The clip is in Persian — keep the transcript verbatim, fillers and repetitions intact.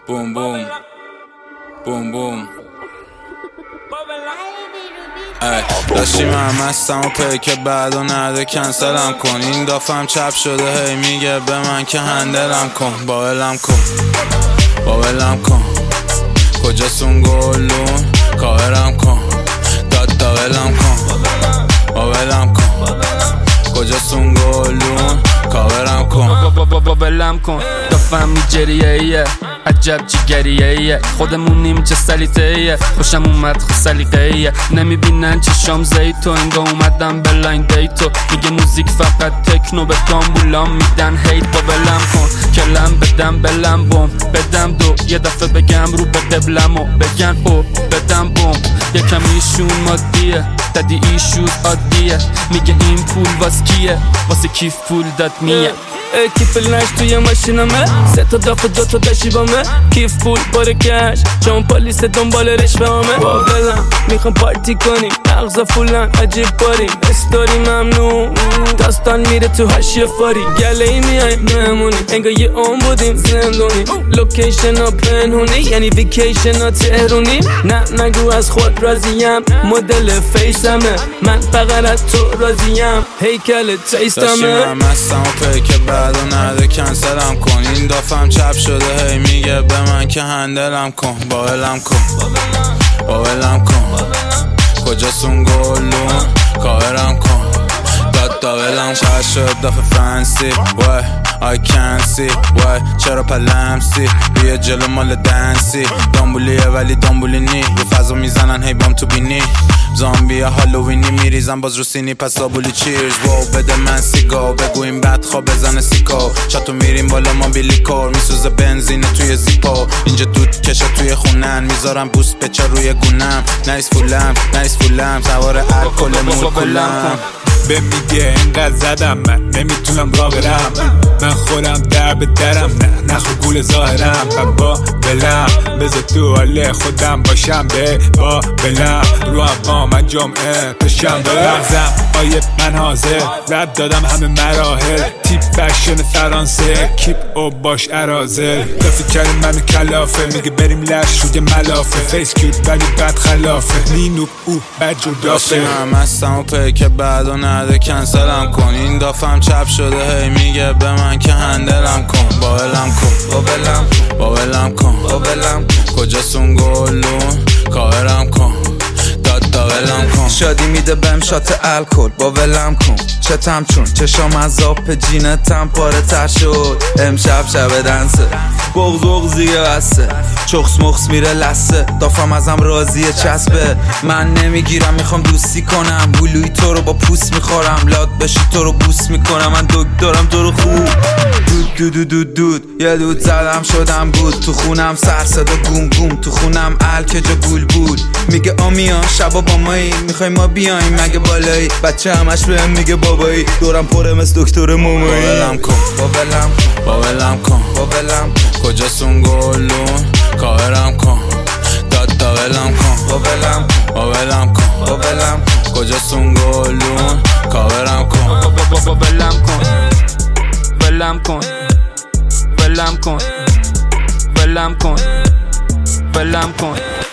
بوم بوم بوم بوم ای داشتیم هم هستم و پیک بعد و نده کنسلم کن. این دافم چپ شده هی میگه به من که هندلم کن. باولم کن باولم کن کجاست اون گلون کاورم کن. داد داولم کن باولم کن کجاست اون گلون کاورم کن. باولم کن دافم میجریه ایه عجب جگریه ایه خودمونیم چه سلیته ایه خوشم اومد خود سلیقه ایه نمیبینن چشام زیتو انگا اومدم به لاین دیتو میگه موزیک فقط تکنو به دامبولام میدن هیت. باولم کن کلم بدم بلم بوم بدم دو یه دفعه بگم رو به قبلمو بگن او بدم بوم یکم ایشون مادیه دادی ایشوز عادیه میگه این پول واس کیه واسه کیف پول داد میه. کیف لنش توی ماشینمه سه تا داف دو تا داشیبامه کیف پول باره کش چون پلیس دنبال رشوه همه. باولم میخوام پارتی کنیم مغزا فولن عجیب باریم استوری ممنون داستان میره تو هشیه فاری گله ای میایم مهمونی انگا یه اون بودیم زندونی لوکیشن ها پنهونی یعنی ویکیشن ها تهرونی. نه نگو از خود راضیم مدل فیسمه من فقط از تو راضیم هیکل تیستمه. داشتیم هم هستم و پیک بعد و نده کنسلم کن. این دافم چپ شده هی میگه به من که هندلم کن. باولم کن باولم کن کجاست اون گلون کاورم کن. داد داولم شاید شد داف فرانسی وای I can't see why چرا پلمسی بیا جلو مال دنسی دامبولیه ولی دامبولی نی یه فضا میزنن هی بام تو بینی زامبیا هالووینی میریزن باز رو سینی پس دابولی چیرز واو بده من سیگا بگو این بد خواب بزنه سیکو چاتو میریم بالا ما بیلیکور میسوزه بنزینه توی زیپو اینجا دود کشه توی خونن میذارم بوست بچه روی گونم نایس فولم نایس فولم سوار الکل مولکولم به میگه اینقدر زدم من نمیتونم را برم من خودم در به درم نه نخو گول ظاهرم من با بلم بذار تو حال خودم باشم به با بلم رو هم من جمعه تا شنبه لغزم آیه من حاضر رد دادم همه مراحل تیپ فشن فرانسه کیپ او باش ارازل دفعه کریم منو کلافه میگه بریم لش روی ملافه فیس کیوت ولی بد خلافه نینوب او بد جدافه. داشتیم هم هستم و پیک بعد و نده کنسلم کن. این دافم چپ شده هی میگه به من که هندلم کن. باولم کن باولم باولم کن باولم کجاست اون گلون کاورم کن. داد داولم کن شادی میده بهم شات الکل باولم کن چتم چون چشام از آب جینتم پاره تر شد امشب شب دنسه بغض بغضیه بسته چخس مخس میره لسه دافم ازم راضیه چسبه من نمیگیرم میخوام دوستی کنم بلوی تو رو با پوست میخورم لاد بشی تو رو بوس میکنم من دکترم تو رو خوب دود دود دود دود دود یه دود زدم شدم بود تو خونم سر صدا گوم گوم تو خونم الکه جا گول بود میگه آمیان شبا با مایی میخوای ما بیایم مگه بالایی بچه همش بهم میگه بابایی دورم پره مثل دکتر مومایی. باولم کن باولم باولم کن باولم کجاست اون گلون کاورم کن. داد داولم کن باولم باولم کن باولم کجاست اون گلون کاورم کن. باولم کن ولم کن ولم کن ولم کن ولم کن